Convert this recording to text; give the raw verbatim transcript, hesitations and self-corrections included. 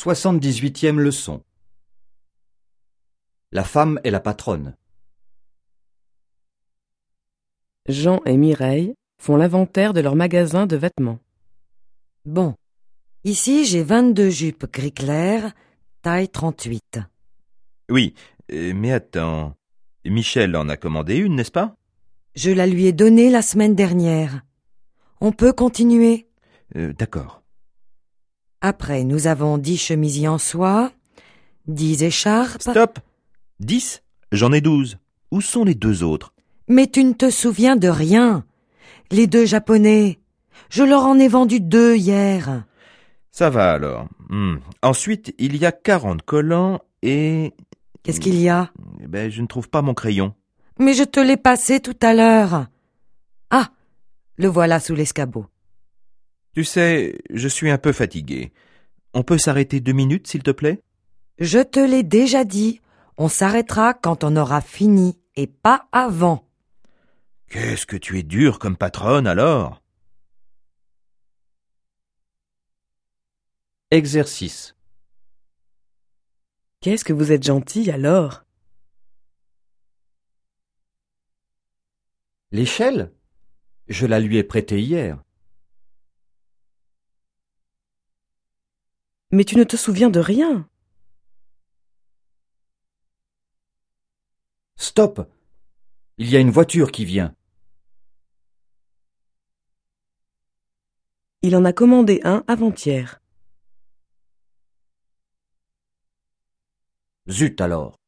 soixante-dix-huitième leçon. La femme est la patronne. Jean et Mireille font l'inventaire de leur magasin de vêtements. Bon, ici j'ai vingt-deux jupes gris clair, taille trente-huit. Oui, euh, mais attends. Michel en a commandé une, n'est-ce pas? Je la lui ai donnée la semaine dernière. On peut continuer. euh, D'accord. Après, nous avons dix chemisiers en soie, dix écharpes. Stop! Dix? J'en ai douze. Où sont les deux autres? Mais tu ne te souviens de rien. Les deux japonais. Je leur en ai vendu deux hier. Ça va alors. Hmm. Ensuite, il y a quarante collants et... Qu'est-ce qu'il y a? Eh ben, je ne trouve pas mon crayon. Mais je te l'ai passé tout à l'heure. Ah, le voilà sous l'escabeau. Tu sais, je suis un peu fatigué. On peut s'arrêter deux minutes, s'il te plaît? Je te l'ai déjà dit. On s'arrêtera quand on aura fini et pas avant. Qu'est-ce que tu es dur comme patronne, alors? Exercice. Qu'est-ce que vous êtes gentil alors? L'échelle? Je la lui ai prêtée hier. Mais tu ne te souviens de rien. Stop! Il y a une voiture qui vient. Il en a commandé un avant-hier. Zut alors!